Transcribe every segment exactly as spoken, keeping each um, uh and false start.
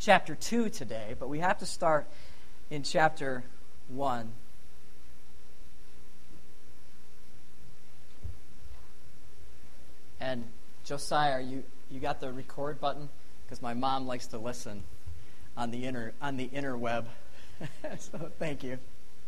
chapter two today, but we have to start in chapter one. And Josiah, you, you got the record button? Because my mom likes to listen on the inter on the interweb. So thank you.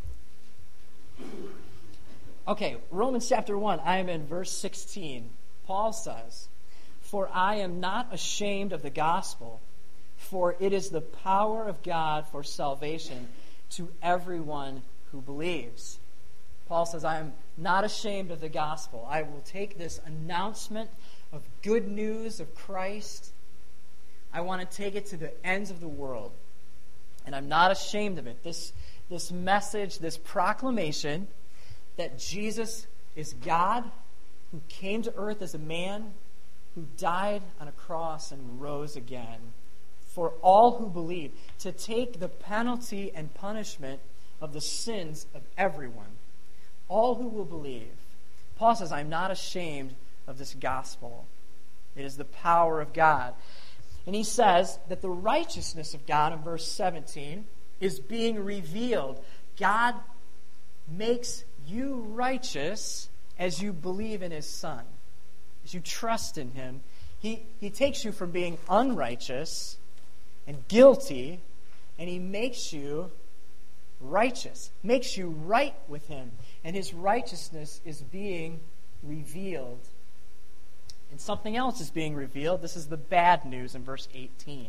Okay, Romans chapter one, I am in verse sixteen. Paul says, "For I am not ashamed of the gospel, for it is the power of God for salvation to everyone who believes." Paul says, I am not ashamed of the gospel. I will take this announcement of good news of Christ. I want to take it to the ends of the world. And I'm not ashamed of it. This, this message, this proclamation that Jesus is God who came to earth as a man, who died on a cross and rose again for all who believe, to take the penalty and punishment of the sins of everyone. All who will believe. Paul says, I'm not ashamed of this gospel. It is the power of God. And he says that the righteousness of God, in verse seventeen, is being revealed. God makes you righteous as you believe in his Son. As you trust in him. He, he takes you from being unrighteous and guilty, and he makes you righteous. Makes you right with him. And his righteousness is being revealed. And something else is being revealed. This is the bad news in verse eighteen.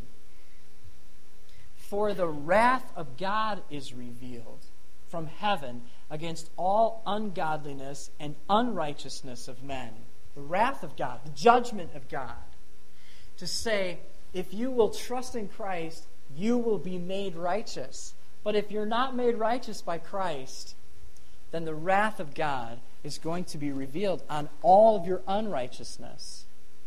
"For the wrath of God is revealed from heaven against all ungodliness and unrighteousness of men." The wrath of God, the judgment of God. To say, if you will trust in Christ, you will be made righteous. But if you're not made righteous by Christ, then the wrath of God is going to be revealed on all of your unrighteousness.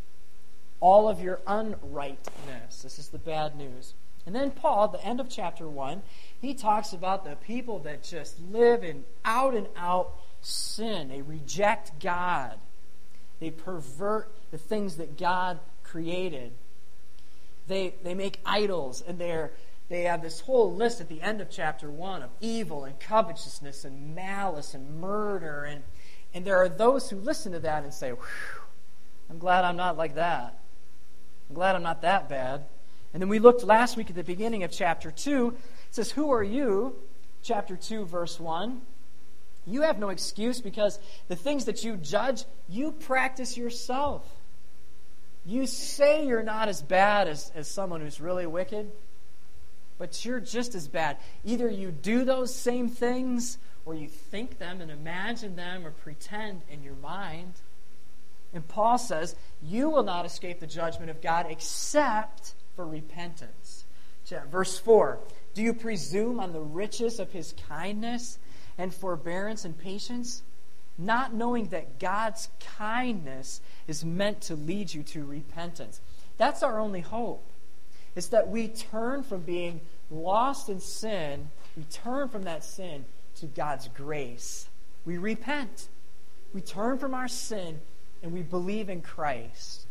All of your unrightness. This is the bad news. And then Paul, at the end of chapter one, he talks about the people that just live in out and out sin. They reject God. They pervert the things that God created. They, they make idols, and they're They have this whole list at the end of chapter one of evil and covetousness and malice and murder. And, and there are those who listen to that and say, I'm glad I'm not like that. I'm glad I'm not that bad. And then we looked last week at the beginning of chapter two. It says, who are you? Chapter two, verse one. You have no excuse because the things that you judge, you practice yourself. You say you're not as bad as, as someone who's really wicked. But you're just as bad. Either you do those same things, or you think them and imagine them, or pretend in your mind. And Paul says, you will not escape the judgment of God except for repentance. Verse four, do you presume on the riches of his kindness and forbearance and patience, not knowing that God's kindness is meant to lead you to repentance? That's our only hope. It's that we turn from being lost in sin, we turn from that sin to God's grace. We repent. We turn from our sin and we believe in Christ.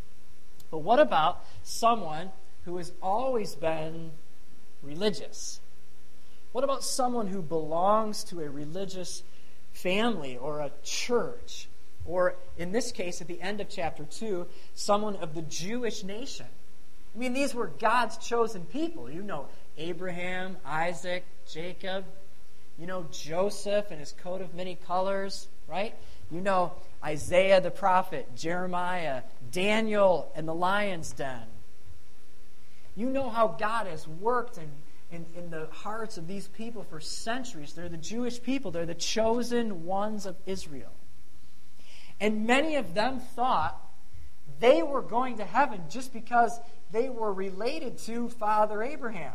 But what about someone who has always been religious? What about someone who belongs to a religious family or a church? Or in this case, at the end of chapter two, someone of the Jewish nation. I mean, these were God's chosen people. You know Abraham, Isaac, Jacob. You know Joseph and his coat of many colors, right? You know Isaiah the prophet, Jeremiah, Daniel and the lion's den. You know how God has worked in, in, in the hearts of these people for centuries. They're the Jewish people. They're the chosen ones of Israel. And many of them thought they were going to heaven just because they were related to Father Abraham.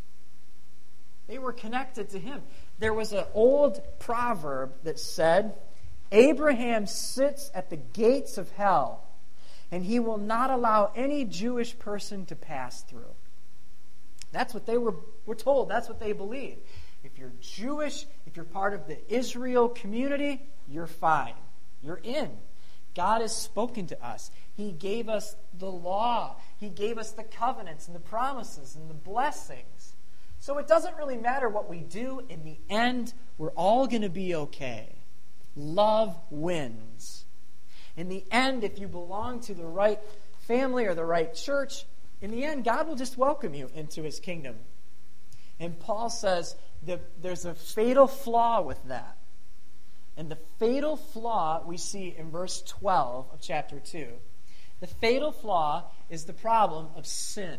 They were connected to him. There was an old proverb that said, Abraham sits at the gates of hell, and he will not allow any Jewish person to pass through. That's what they were, were told. That's what they believed. If you're Jewish, if you're part of the Israel community, you're fine. You're in. God has spoken to us. He gave us the law. He gave us the covenants and the promises and the blessings. So it doesn't really matter what we do. In the end, we're all going to be okay. Love wins. In the end, if you belong to the right family or the right church, in the end, God will just welcome you into his kingdom. And Paul says that there's a fatal flaw with that. And the fatal flaw we see in verse twelve of chapter two. The fatal flaw is the problem of sin.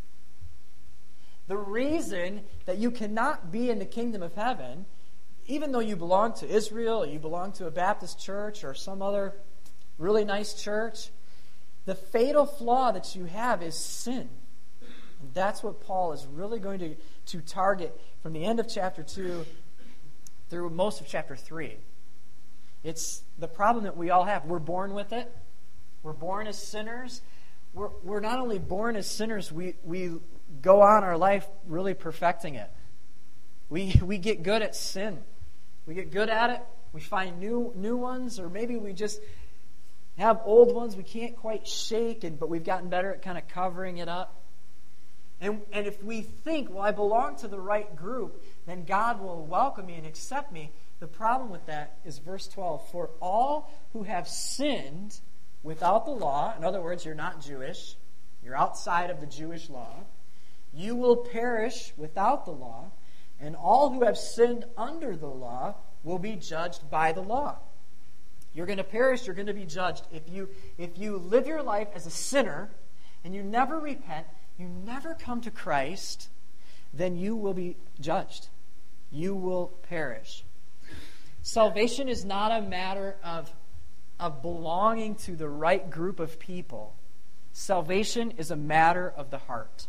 The reason that you cannot be in the kingdom of heaven, even though you belong to Israel, or you belong to a Baptist church or some other really nice church, the fatal flaw that you have is sin. And that's what Paul is really going to, to target from the end of chapter two through most of chapter three. It's the problem that we all have. We're born with it. We're born as sinners. We're, we're not only born as sinners, we, we go on our life really perfecting it. We, we get good at sin. We get good at it. We find new new ones, or maybe we just have old ones we can't quite shake, and but we've gotten better at kind of covering it up. And, and if we think, well, I belong to the right group, then God will welcome me and accept me. The problem with that is verse twelve. For all who have sinned without the law, in other words, you're not Jewish, you're outside of the Jewish law, you will perish without the law, and all who have sinned under the law will be judged by the law. You're going to perish, you're going to be judged. If you, if you live your life as a sinner and you never repent, you never come to Christ, then you will be judged. You will perish. Salvation is not a matter of, of belonging to the right group of people. Salvation is a matter of the heart.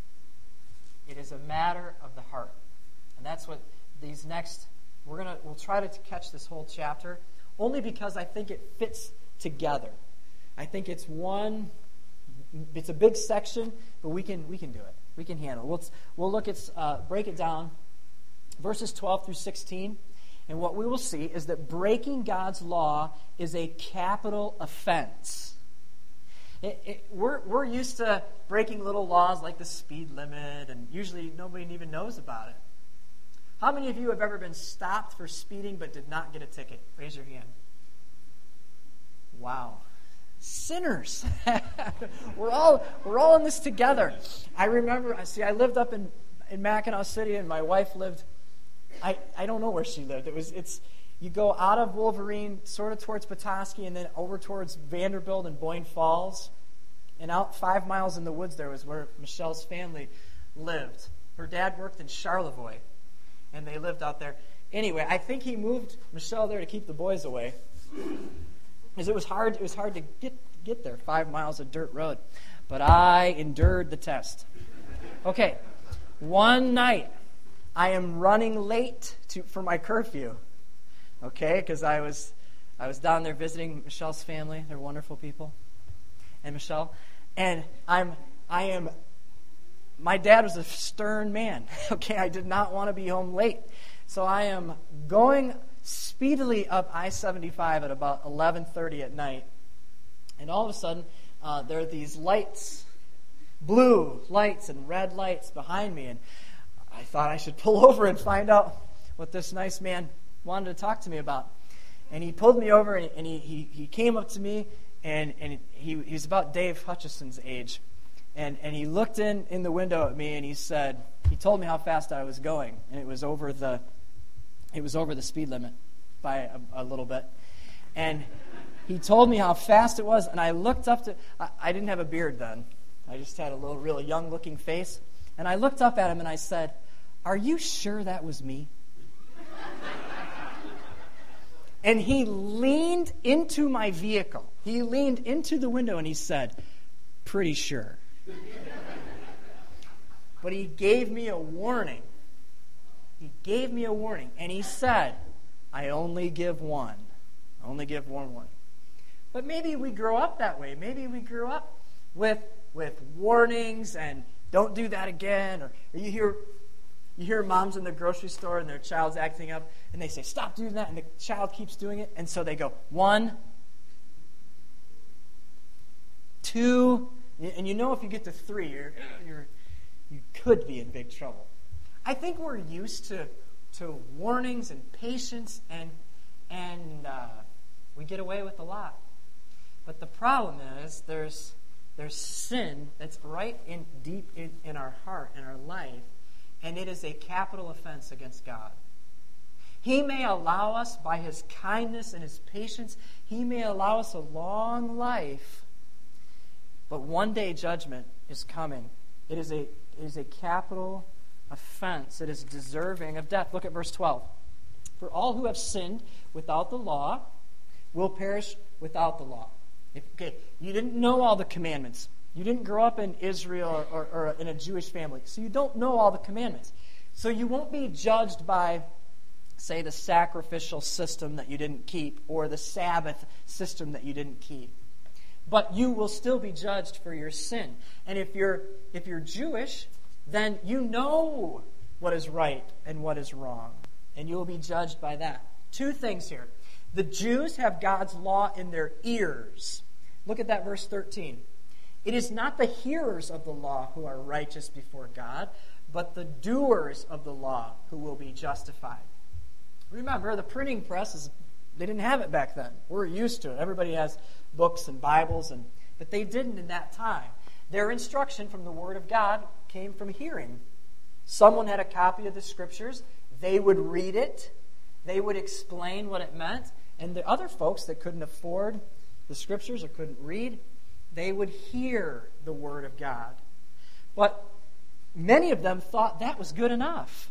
It is a matter of the heart. And that's what these next, we're gonna we'll try to catch this whole chapter, only because I think it fits together. I think it's one, it's a big section, but we can we can do it. We can handle it. We'll, we'll look at, uh, break it down, verses twelve through sixteen. And what we will see is that breaking God's law is a capital offense. It, it, we're, we're used to breaking little laws like the speed limit, and usually nobody even knows about it. How many of you have ever been stopped for speeding but did not get a ticket? Raise your hand. Wow. Sinners. we're all we're all in this together. I remember, see, I lived up in, in Mackinac City, and my wife lived, I, I don't know where she lived. It was it's you go out of Wolverine, sort of towards Petoskey, and then over towards Vanderbilt and Boyne Falls. And out five miles in the woods there was where Michelle's family lived. Her dad worked in Charlevoix, and they lived out there. Anyway, I think he moved Michelle there to keep the boys away, because it was hard. It was hard to get get there, five miles of dirt road. But I endured the test. Okay, one night I am running late to for my curfew. Okay, because I was I was down there visiting Michelle's family. They're wonderful people, and Michelle, and I'm I am. My dad was a stern man. Okay, I did not want to be home late, so I am going speedily up I seventy-five at about eleven thirty at night, and all of a sudden uh, there are these lights, blue lights and red lights behind me, and I thought I should pull over and find out what this nice man wanted to talk to me about. And he pulled me over, and, and he, he he came up to me, and and he he was about Dave Hutchison's age. And and he looked in, in the window at me, and he said, he told me how fast I was going, and it was over the it was over the speed limit by a, a little bit. And he told me how fast it was, and I looked up to, I, I didn't have a beard then. I just had a little, really young-looking face. And I looked up at him, and I said, "Are you sure that was me?" And he leaned into my vehicle. He leaned into the window, and he said, "Pretty sure." But he gave me a warning. He gave me a warning. And he said, "I only give one. I only give one warning." But maybe we grow up that way. Maybe we grew up with with warnings and don't do that again. Or, or you hear you hear moms in the grocery store and their child's acting up, and they say, "Stop doing that," and the child keeps doing it. And so they go, one, two, and you know if you get to three, you're, you're, you could be in big trouble. I think we're used to, to warnings and patience, and, and uh, we get away with a lot. But the problem is there's, there's sin that's right in deep in, in our heart, in our life, and it is a capital offense against God. He may allow us, by His kindness and His patience, He may allow us a long life, but one day judgment is coming. It is a, it is a capital offense. It is deserving of death. Look at verse twelve. For all who have sinned without the law will perish without the law. If, okay, you didn't know all the commandments. You didn't grow up in Israel or, or, or in a Jewish family, so you don't know all the commandments. So you won't be judged by, say, the sacrificial system that you didn't keep or the Sabbath system that you didn't keep. But you will still be judged for your sin. And if you're if you're Jewish, then you know what is right and what is wrong, and you will be judged by that. Two things here. The Jews have God's law in their ears. Look at that verse thirteen. It is not the hearers of the law who are righteous before God, but the doers of the law who will be justified. Remember, the printing press, is, they didn't have it back then. We're used to it. Everybody has books and Bibles, and but they didn't in that time. Their instruction from the Word of God came from hearing. Someone had a copy of the Scriptures. They would read it. They would explain what it meant. And the other folks that couldn't afford the Scriptures or couldn't read, they would hear the Word of God. But many of them thought that was good enough.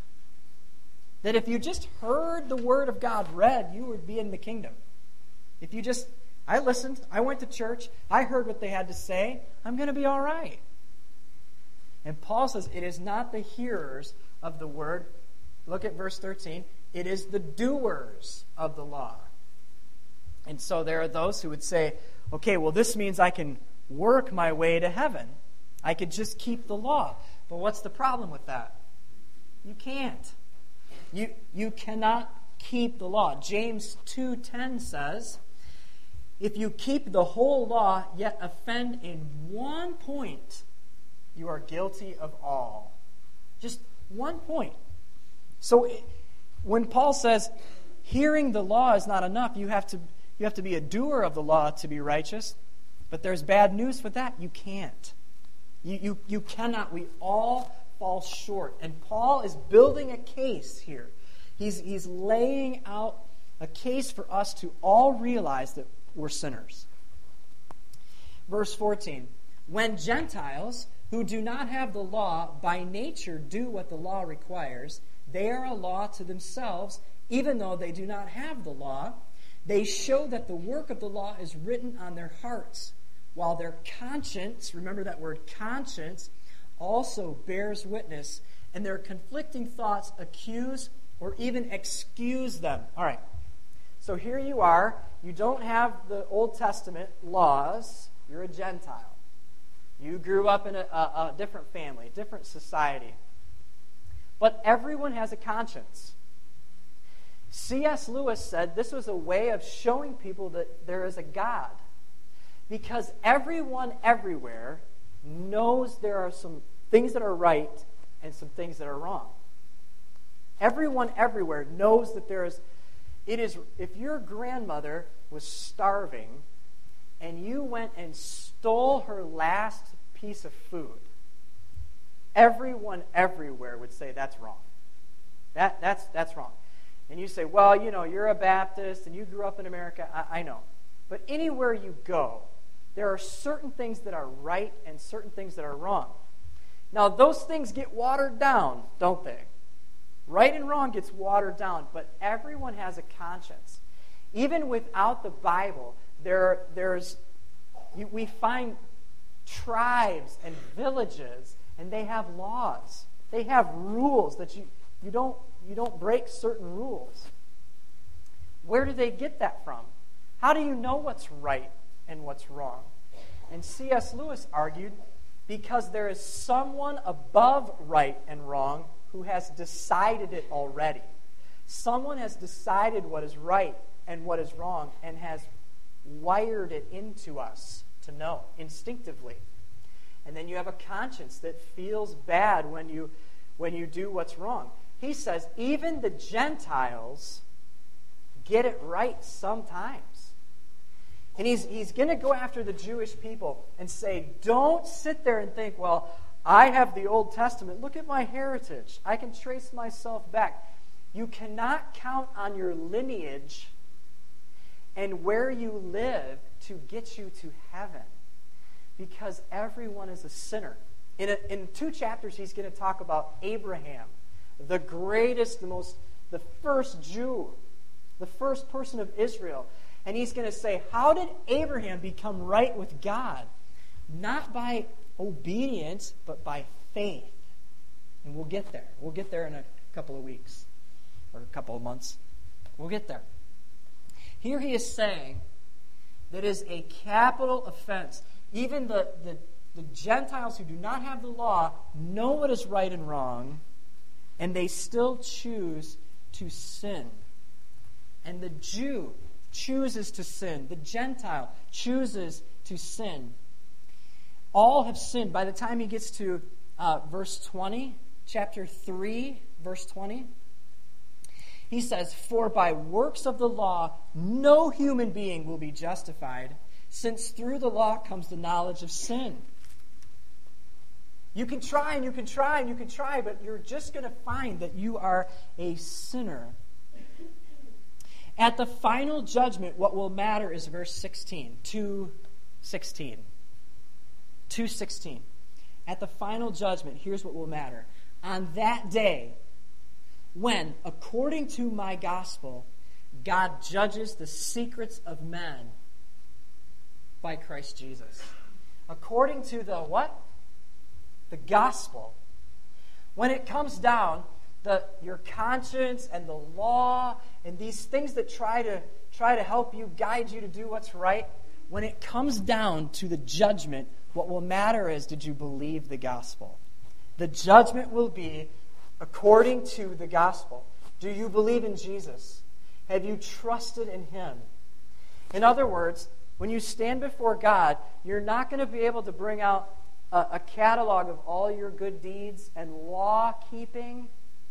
That if you just heard the Word of God read, you would be in the kingdom. If you just, I listened, I went to church, I heard what they had to say, I'm going to be all right. And Paul says it is not the hearers of the Word. Look at verse thirteen. It is the doers of the law. And so there are those who would say, okay, well, this means I can work my way to heaven. I could just keep the law. But what's the problem with that? You can't. You, you cannot keep the law. James two ten says, if you keep the whole law, yet offend in one point, you are guilty of all. Just one point. So it, when Paul says hearing the law is not enough, you have to you have to be a doer of the law to be righteous. But there's bad news for that. You can't. You, you, you cannot. We all fall short. And Paul is building a case here. He's, he's laying out a case for us to all realize that we're sinners. Verse fourteen. When Gentiles who do not have the law by nature do what the law requires, they are a law to themselves, even though they do not have the law. They show that the work of the law is written on their hearts, while their conscience, remember that word conscience, also bears witness, and their conflicting thoughts accuse or even excuse them. All right, so here you are. You don't have the Old Testament laws. You're a Gentile. You grew up in a, a, a different family, different society. But everyone has a conscience. C S Lewis said this was a way of showing people that there is a God. Because everyone everywhere knows there are some things that are right and some things that are wrong. Everyone everywhere knows that there is, it is, if your grandmother was starving and you went and stole her last piece of food, everyone everywhere would say that's wrong. That, that's, that's wrong. And you say, well, you know, you're a Baptist and you grew up in America. I, I know. But anywhere you go, there are certain things that are right and certain things that are wrong. Now, those things get watered down, don't they? Right and wrong gets watered down, but everyone has a conscience. Even without the Bible, there, there's we find tribes and villages, and they have laws. They have rules that you, you don't you don't break certain rules. Where do they get that from? How do you know what's right and what's wrong? And C S Lewis argued, because there is someone above right and wrong who has decided it already. Someone has decided what is right and what is wrong and has wired it into us to know instinctively. And then you have a conscience that feels bad when you when you do what's wrong. He says even the Gentiles get it right sometimes. And he's he's going to go after the Jewish people and say, don't sit there and think, well, I have the Old Testament. Look at my heritage. I can trace myself back. You cannot count on your lineage and where you live to get you to heaven, because everyone is a sinner. In, a, in two chapters, he's going to talk about Abraham, the greatest, the most, the first Jew, the first person of Israel. And he's going to say, how did Abraham become right with God? Not by obedience, but by faith. And we'll get there. We'll get there in a couple of weeks or a couple of months. We'll get there. Here he is saying that is a capital offense. Even the, the, the Gentiles who do not have the law know what is right and wrong, and they still choose to sin. And the Jew chooses to sin. The Gentile chooses to sin. All have sinned. By the time he gets to uh, verse twenty, chapter three, verse twenty, he says, for by works of the law no human being will be justified, since through the law comes the knowledge of sin. You can try and you can try and you can try, but you're just going to find that you are a sinner. At the final judgment, what will matter is verse sixteen, two sixteen. two sixteen. At the final judgment, here's what will matter. On that day, when, according to my gospel, God judges the secrets of men by Christ Jesus. According to the what? The gospel. When it comes down, the your conscience and the law and these things that try to try to help you, guide you to do what's right, when it comes down to the judgment, what will matter is, did you believe the gospel? The judgment will be according to the gospel. Do you believe in Jesus? Have you trusted in Him? In other words, when you stand before God, you're not going to be able to bring out a, a catalog of all your good deeds and law-keeping.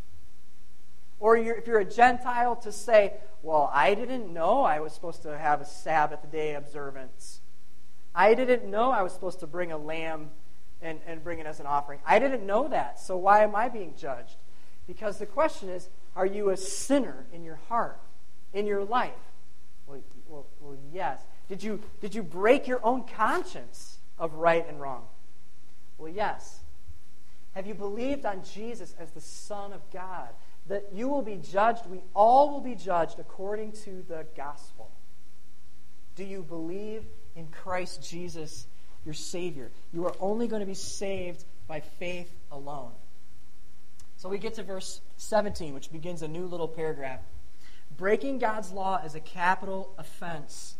Or you're, if you're a Gentile, to say, well, I didn't know I was supposed to have a Sabbath day observance. I didn't know I was supposed to bring a lamb and, and bring it as an offering. I didn't know that, so why am I being judged? Because the question is, are you a sinner in your heart, in your life? Well, well, well yes. Did you, did you break your own conscience of right and wrong? Well, yes. Have you believed on Jesus as the Son of God? That you will be judged, we all will be judged according to the gospel. Do you believe in Christ Jesus, your Savior? You are only going to be saved by faith alone. So we get to verse seventeen, which begins a new little paragraph. Breaking God's law is a capital offense.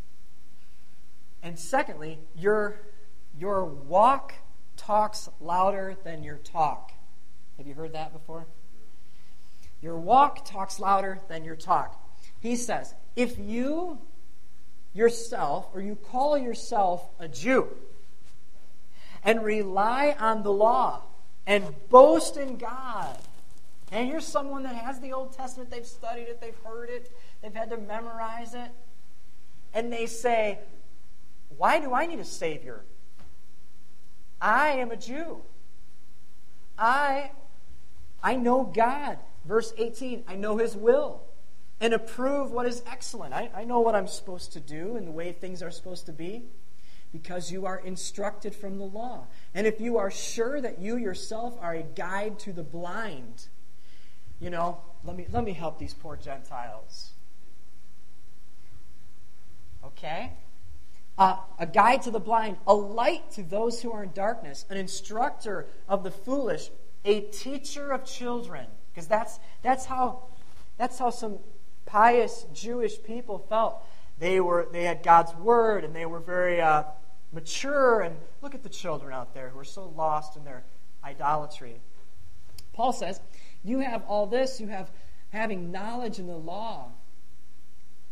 And secondly, your, your walk talks louder than your talk. Have you heard that before? Your walk talks louder than your talk. He says, if you yourself, or you call yourself a Jew, and rely on the law, and boast in God, and you're someone that has the Old Testament, they've studied it, they've heard it, they've had to memorize it, and they say, why do I need a Savior? I am a Jew. I, I know God. Verse eighteen, I know His will and approve what is excellent. I, I know what I'm supposed to do and the way things are supposed to be because you are instructed from the law. And if you are sure that you yourself are a guide to the blind, you know, let me, let me help these poor Gentiles. Okay? Uh, a guide to the blind, a light to those who are in darkness, an instructor of the foolish, a teacher of children. Because that's that's how that's how some pious Jewish people felt. They were they had God's word and they were very uh, mature. And look at the children out there who are so lost in their idolatry. Paul says, "You have all this. You have having knowledge in the law."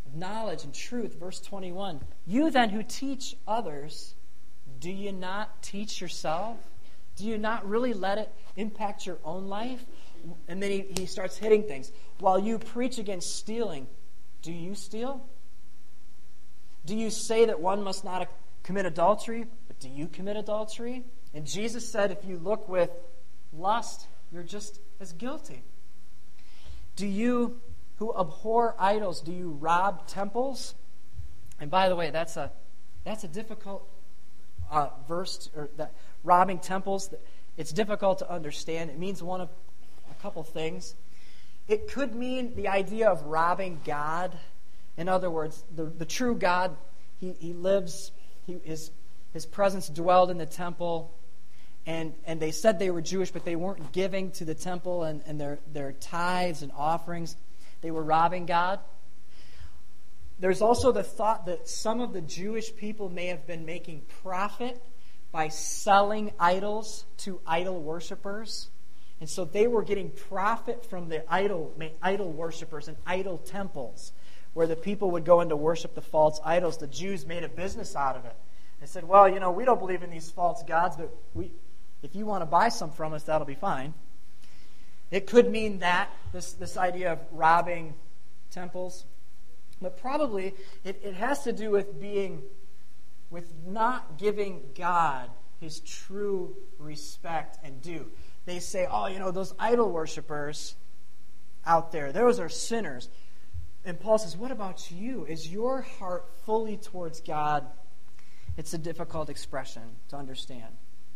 knowledge and truth. Verse twenty-one, you then who teach others, do you not teach yourself? Do you not really let it impact your own life? And then he, he starts hitting things. While you preach against stealing, do you steal? Do you say that one must not commit adultery, but do you commit adultery? And Jesus said, if you look with lust, you're just as guilty. Do you who abhor idols, do you rob temples? And by the way, that's a that's a difficult uh, verse, or that robbing temples. It's difficult to understand. It means one of a couple things. It could mean the idea of robbing God. In other words, the, the true God, he, he lives, he, his, his presence dwelled in the temple, and, and they said they were Jewish, but they weren't giving to the temple and, and their, their tithes and offerings. They were robbing God. There's also the thought that some of the Jewish people may have been making profit by selling idols to idol worshipers. And so they were getting profit from the idol, idol worshipers and idol temples, where the people would go in to worship the false idols. The Jews made a business out of it. They said, well, you know, we don't believe in these false gods, but we, if you want to buy some from us, that'll be fine. It could mean that, this, this idea of robbing temples. But probably it, it has to do with being, with not giving God his true respect and due. They say, oh, you know, those idol worshipers out there, those are sinners. And Paul says, what about you? Is your heart fully towards God? It's a difficult expression to understand.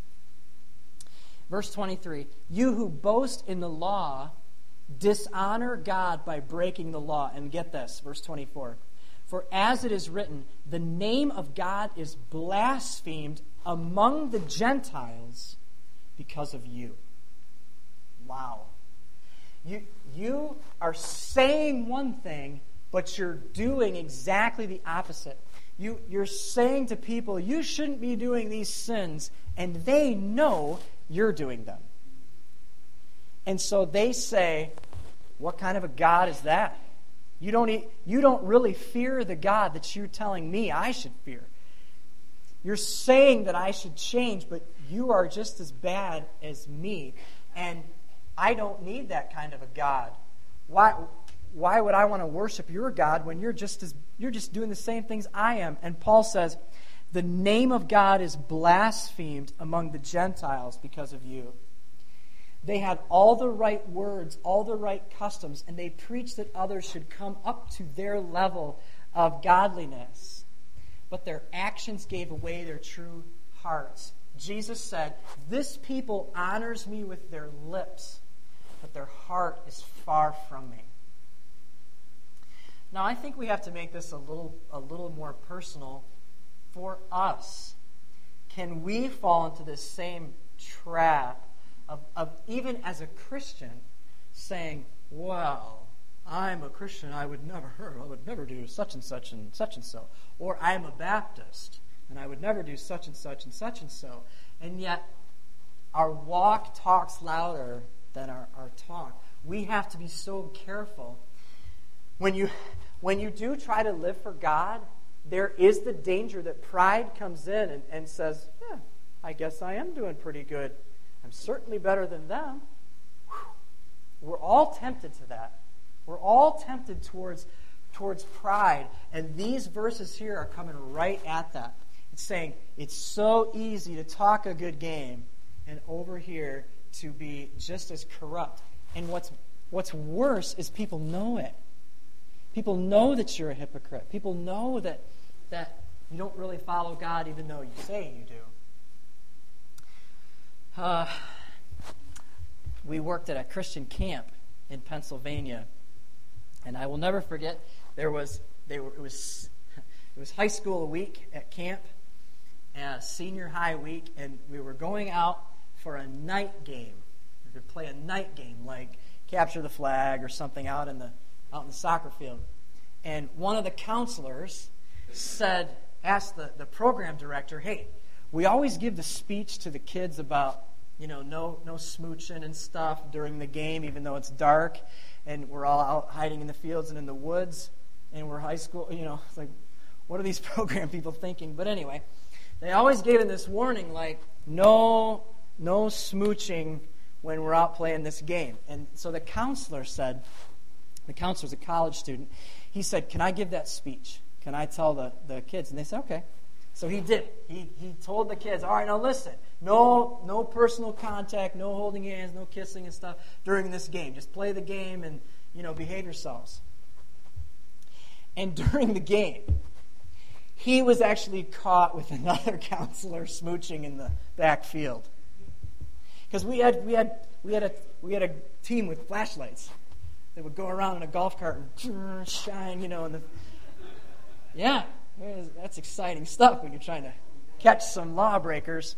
Verse twenty-three, you who boast in the law dishonor God by breaking the law. And get this, verse twenty-four. For as it is written, the name of God is blasphemed among the Gentiles because of you. Wow. You, you are saying one thing, but you're doing exactly the opposite. You, you're saying to people, you shouldn't be doing these sins, and they know you're doing them. And so they say, what kind of a God is that? You don't, you don't really fear the God that you're telling me I should fear. You're saying that I should change, but you are just as bad as me. And I don't need that kind of a God. Why, why would I want to worship your God when you're just as you're just doing the same things I am? And Paul says, the name of God is blasphemed among the Gentiles because of you. They had all the right words, all the right customs, and they preached that others should come up to their level of godliness. But their actions gave away their true hearts. Jesus said, this people honors me with their lips, but their heart is far from me. Now, I think we have to make this a little, a little more personal for us. Can we fall into this same trap of, of even as a Christian saying, well, I'm a Christian, I would never I would never do such and such and such and so. Or I'm a Baptist, and I would never do such and such and such and so. And yet, our walk talks louder than our, our talk. We have to be so careful. When you, when you do try to live for God, there is the danger that pride comes in and, and says, yeah, I guess I am doing pretty good. I'm certainly better than them. Whew. We're all tempted to that. We're all tempted towards, towards pride. And these verses here are coming right at that. It's saying it's so easy to talk a good game and over here to be just as corrupt. And what's what's worse is people know it. People know that you're a hypocrite. People know that that you don't really follow God even though you say you do. Uh, we worked at a Christian camp in Pennsylvania, and I will never forget. There was they were it was it was high school week at camp, uh, senior high week, and we were going out for a night game. We could play a night game like capture the flag or something out in the out in the soccer field. And one of the counselors said, asked the, the program director, hey, we always give the speech to the kids about, you know, no no smooching and stuff during the game, even though it's dark and we're all out hiding in the fields and in the woods. and we're high school, you know, it's like, what are these program people thinking? But anyway, they always gave in this warning, like, no, no smooching when we're out playing this game. And so the counselor said, the counselor's a college student, he said, can I give that speech? Can I tell the, the kids? And they said, okay. So he did. He he told the kids, all right, now listen, no no personal contact, no holding hands, no kissing and stuff during this game. Just play the game and, you know, behave yourselves. And during the game, he was actually caught with another counselor smooching in the backfield. Because we had we had we had a we had a team with flashlights that would go around in a golf cart and shine, you know, in the yeah. That's exciting stuff when you're trying to catch some lawbreakers.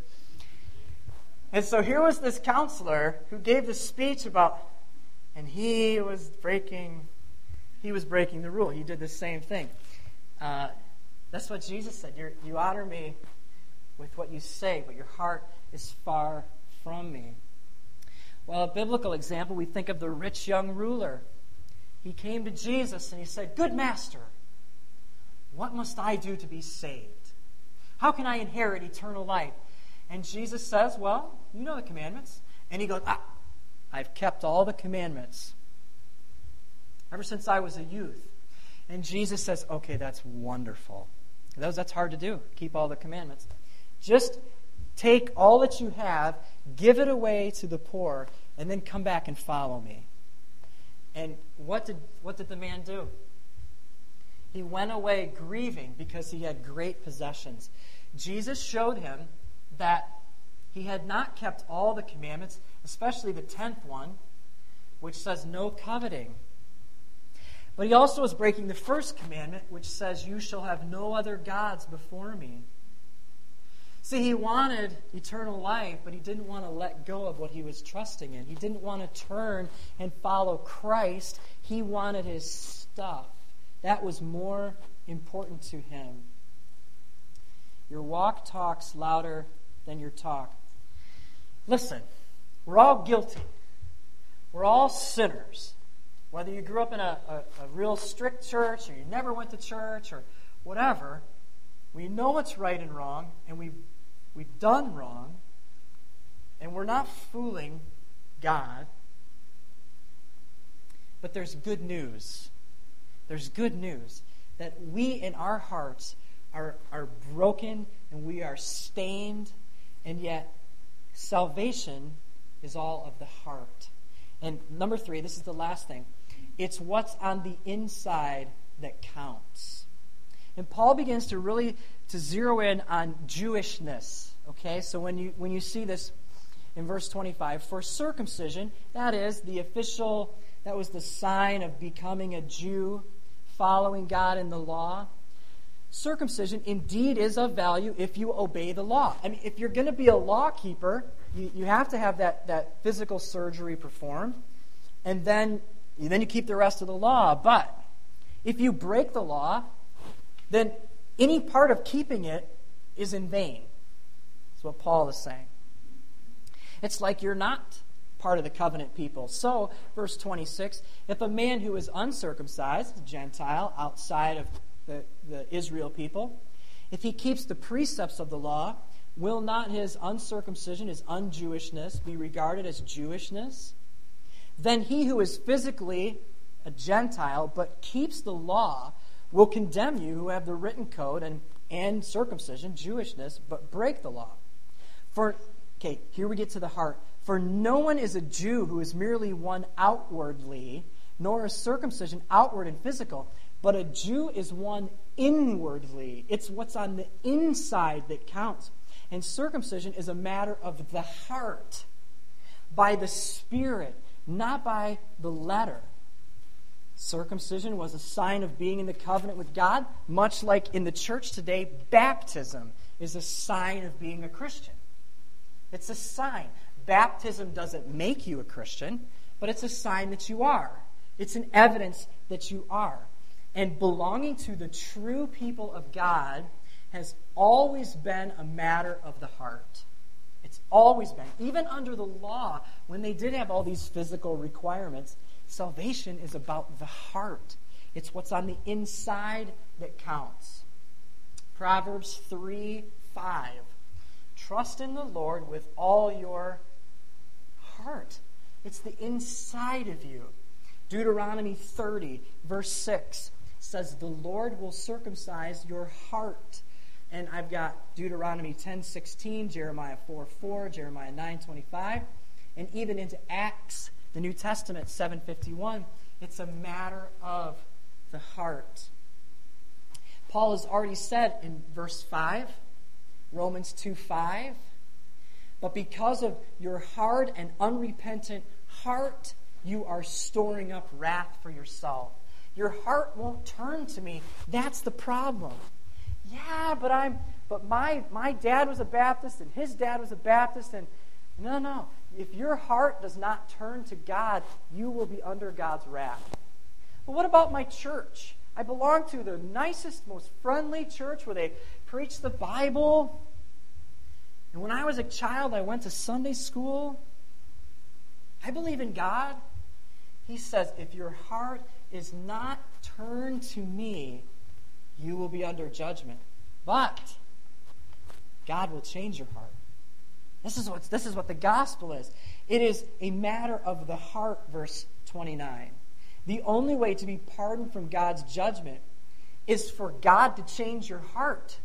And so here was this counselor who gave this speech about, and he was breaking, he was breaking the rule. He did the same thing. Uh, that's what Jesus said. You're, you honor me with what you say, but your heart is far from me. Well, a biblical example, we think of the rich young ruler. He came to Jesus and he said, "Good master, what must I do to be saved? How can I inherit eternal life?" And Jesus says, well, you know the commandments. And he goes, ah, I've kept all the commandments ever since I was a youth. And Jesus says, okay, that's wonderful. Those, that's hard to do, keep all the commandments. Just take all that you have, give it away to the poor, and then come back and follow me. And what did what did the man do? He went away grieving because he had great possessions. Jesus showed him that he had not kept all the commandments, especially the tenth one, which says no coveting. But he also was breaking the first commandment, which says, you shall have no other gods before me. See, he wanted eternal life, but he didn't want to let go of what he was trusting in. He didn't want to turn and follow Christ. He wanted his stuff. That was more important to him. Your walk talks louder than your talk. Listen, we're all guilty. We're all sinners. Whether you grew up in a, a, a real strict church or you never went to church or whatever, we know what's right and wrong, and we've, we've done wrong, and we're not fooling God. But there's good news. There's good news that we in our hearts are, are broken and we are stained, and yet salvation is all of the heart. And number three, this is the last thing. It's what's on the inside that counts. And Paul begins to really to zero in on Jewishness. Okay, so when you when you see this in verse twenty-five, for circumcision, that is the official, that was the sign of becoming a Jew, following God in the law. Circumcision indeed is of value if you obey the law. I mean, if you're going to be a law keeper, you, you have to have that, that physical surgery performed, and then, then you keep the rest of the law. But if you break the law, then any part of keeping it is in vain. That's what Paul is saying. It's like you're not part of the covenant people. So, verse twenty-six, if a man who is uncircumcised, a Gentile, outside of the, the Israel people, if he keeps the precepts of the law, will not his uncircumcision, his unjewishness, be regarded as Jewishness? Then he who is physically a Gentile but keeps the law will condemn you who have the written code and, and circumcision, Jewishness, but break the law. For, okay, here we get to the heart. For no one is a Jew who is merely one outwardly, nor is circumcision outward and physical, but a Jew is one inwardly. It's what's on the inside that counts. And circumcision is a matter of the heart, by the Spirit, not by the letter. Circumcision was a sign of being in the covenant with God, much like in the church today, baptism is a sign of being a Christian. It's a sign. Baptism doesn't make you a Christian, but it's a sign that you are. It's an evidence that you are. And belonging to the true people of God has always been a matter of the heart. It's always been. Even under the law, when they did have all these physical requirements, salvation is about the heart. It's what's on the inside that counts. Proverbs three five. Trust in the Lord with all your heart. It's the inside of you. Deuteronomy thirty, verse six says, the Lord will circumcise your heart. And I've got Deuteronomy ten sixteen, Jeremiah four four, Jeremiah nine twenty-five, and even into Acts, the New Testament, seven fifty-one. It's a matter of the heart. Paul has already said in verse five, Romans two five, but because of your hard and unrepentant heart, you are storing up wrath for yourself. Your heart won't turn to me. That's the problem. Yeah, but I'm but my my dad was a Baptist and his dad was a Baptist, and no, no. If your heart does not turn to God, you will be under God's wrath. But what about my church? I belong to the nicest, most friendly church where they preach the Bible. And when I was a child, I went to Sunday school. I believe in God. He says, if your heart is not turned to me, you will be under judgment. But God will change your heart. This is what, this is what the gospel is. It is a matter of the heart, verse twenty-nine. The only way to be pardoned from God's judgment is for God to change your heart.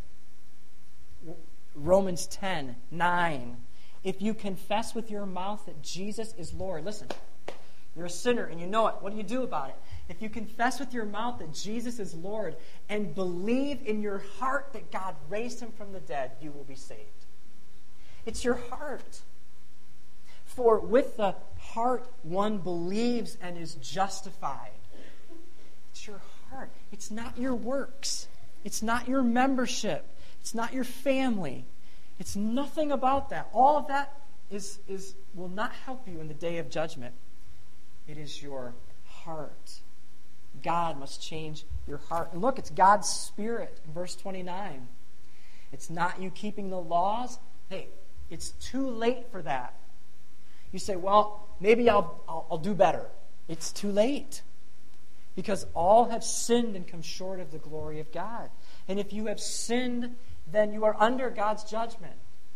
Romans ten nine. If you confess with your mouth that Jesus is Lord, listen, you're a sinner and you know it. What do you do about it? If you confess with your mouth that Jesus is Lord and believe in your heart that God raised him from the dead, you will be saved. It's your heart. For with the heart one believes and is justified. It's your heart. It's not your works. It's not your membership. It's not your family. It's nothing about that. All of that is, is will not help you in the day of judgment. It is your heart. God must change your heart. And look, it's God's Spirit in verse twenty-nine. It's not you keeping the laws. Hey, it's too late for that. You say, well, maybe I'll, I'll, I'll do better. It's too late. Because all have sinned and come short of the glory of God. And if you have sinned, then you are under God's judgment.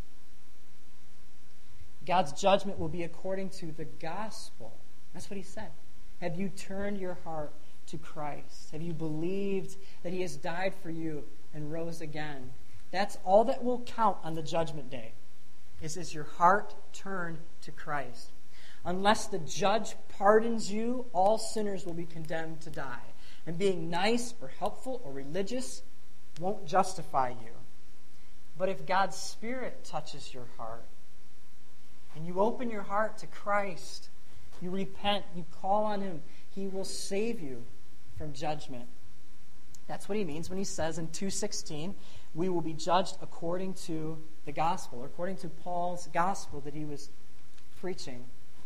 God's judgment will be according to the gospel. That's what he said. Have you turned your heart to Christ? Have you believed that he has died for you and rose again? That's all that will count on the judgment day. Is, is your heart turned to Christ? Unless the judge pardons you, all sinners will be condemned to die. And being nice or helpful or religious won't justify you. But if God's Spirit touches your heart, and you open your heart to Christ, you repent, you call on him, he will save you from judgment. That's what he means when he says in two sixteen, we will be judged according to the gospel, or according to Paul's gospel that he was preaching.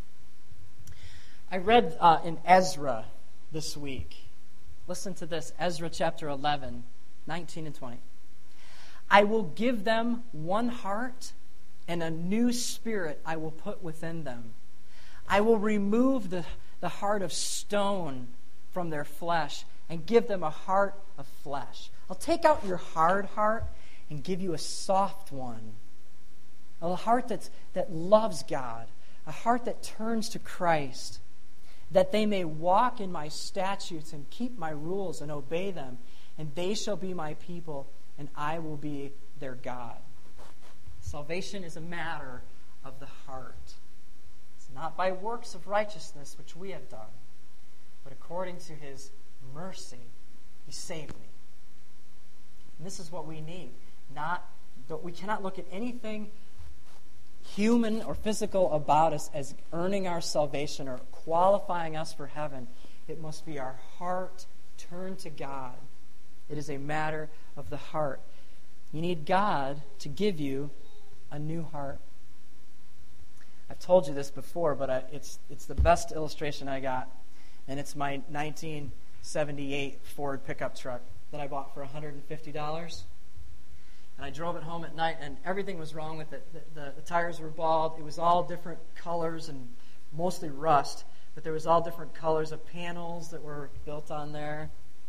I read uh, in Ezra this week. Listen to this, Ezra chapter eleven, nineteen and twenty. I will give them one heart, and a new spirit I will put within them. I will remove the, the heart of stone from their flesh and give them a heart of flesh. I'll take out your hard heart and give you a soft one. A heart that's, that loves God. A heart that turns to Christ. That they may walk in my statutes and keep my rules and obey them. And they shall be my people, and I will be their God. Salvation is a matter of the heart. It's not by works of righteousness which we have done, but according to his mercy, he saved me. And this is what we need. Not, we cannot look at anything human or physical about us as earning our salvation or qualifying us for heaven. It must be our heart turned to God. It is a matter of the heart. You need God to give you a new heart. I've told you this before, but I, it's it's the best illustration I got. And it's my nineteen seventy-eight Ford pickup truck that I bought for one hundred fifty dollars. And I drove it home at night, and everything was wrong with it. The, the, the tires were bald. It was all different colors and mostly rust, but there was all different colors of panels that were built on there.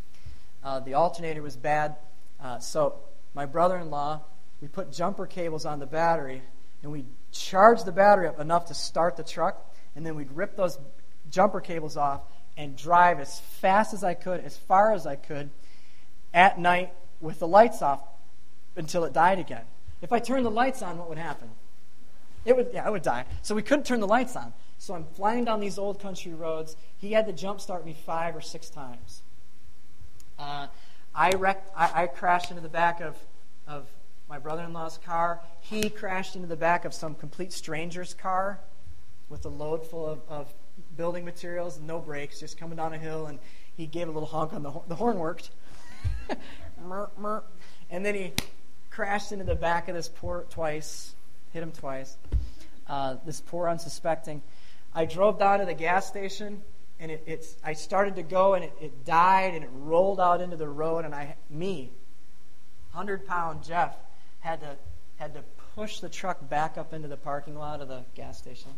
Uh, the alternator was bad. Uh, so my brother-in-law, we put jumper cables on the battery, and we charged the battery up enough to start the truck, and then we'd rip those jumper cables off and drive as fast as I could, as far as I could, at night with the lights off until it died again. If I turned the lights on, what would happen? It would, yeah, it would die. So we couldn't turn the lights on. So I'm flying down these old country roads. He had to jump start me five or six times. Uh, I wrecked. I, I crashed into the back of, of my brother-in-law's car. He crashed into the back of some complete stranger's car with a load full of, of building materials and no brakes, just coming down a hill. And he gave a little honk on the horn. The horn worked. Mer, mer. And then he crashed into the back of this poor twice. Hit him twice. Uh, this poor unsuspecting. I drove down to the gas station, and it, it's. I started to go, and it, it died, and it rolled out into the road, and I, me, hundred-pound Jeff, had to had to push the truck back up into the parking lot of the gas station.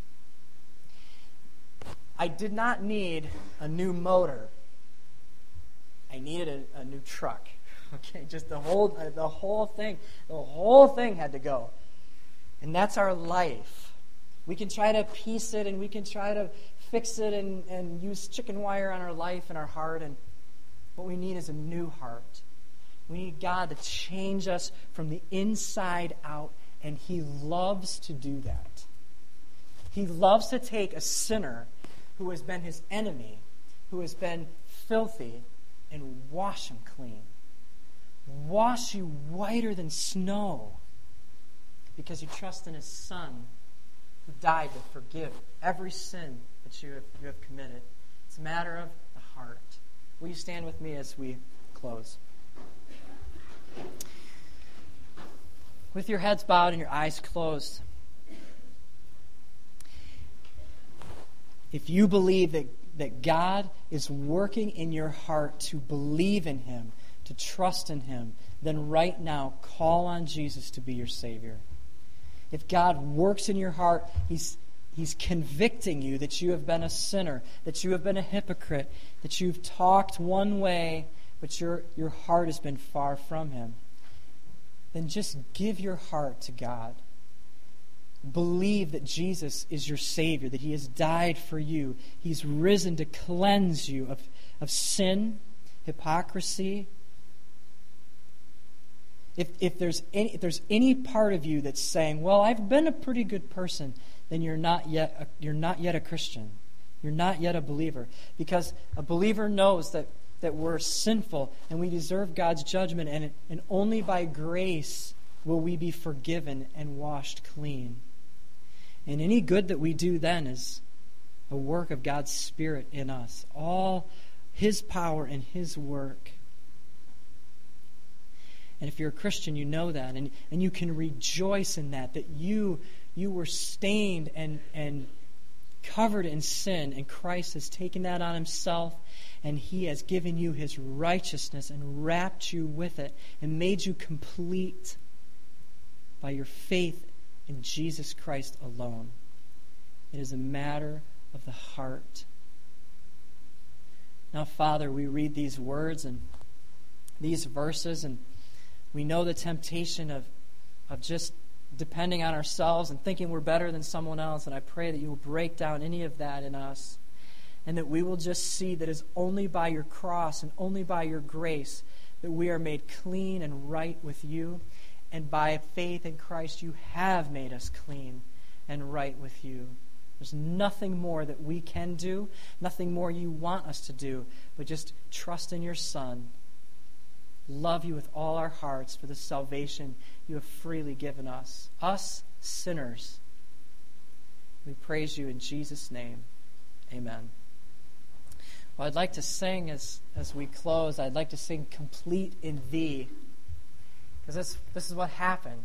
I did not need a new motor. I needed a, a new truck. Okay, just the whole the whole thing, the whole thing had to go. And that's our life. We can try to piece it, and we can try to fix it and, and use chicken wire on our life and our heart. And what we need is a new heart. We need God to change us from the inside out, and He loves to do that. He loves to take a sinner who has been His enemy, who has been filthy, and wash him clean. Wash you whiter than snow, because you trust in His Son, who died to forgive every sin that you have, you have committed. It's a matter of the heart. Will you stand with me as we close? With your heads bowed and your eyes closed, if you believe that, that God is working in your heart to believe in Him, to trust in Him, then right now call on Jesus to be your Savior. If God works in your heart, He's He's convicting you that you have been a sinner, that you have been a hypocrite, that you've talked one way, but your, your heart has been far from Him. Then just give your heart to God. Believe that Jesus is your Savior, that He has died for you. He's risen to cleanse you of, of sin, hypocrisy. If, if, there's any, if there's any part of you that's saying, well, I've been a pretty good person, then you're not yet a, you're not yet a Christian. You're not yet a believer. Because a believer knows that, that we're sinful and we deserve God's judgment, and, and only by grace will we be forgiven and washed clean. And any good that we do then is a work of God's Spirit in us. All His power and His work. And if you're a Christian, you know that, and, and you can rejoice in that, that you you were stained and, and covered in sin, and Christ has taken that on Himself, and He has given you His righteousness and wrapped you with it and made you complete by your faith in Jesus Christ alone. It is a matter of the heart. Now, Father, we read these words and these verses, and we know the temptation of, of just depending on ourselves and thinking we're better than someone else. And I pray that you will break down any of that in us, and that we will just see that it's only by your cross and only by your grace that we are made clean and right with you. And by faith in Christ, you have made us clean and right with you. There's nothing more that we can do, nothing more you want us to do, but just trust in your Son. Love you with all our hearts for the salvation you have freely given us. Us sinners. We praise you in Jesus' name. Amen. Well, I'd like to sing as, as we close. I'd like to sing Complete in Thee. Because this, this is what happened.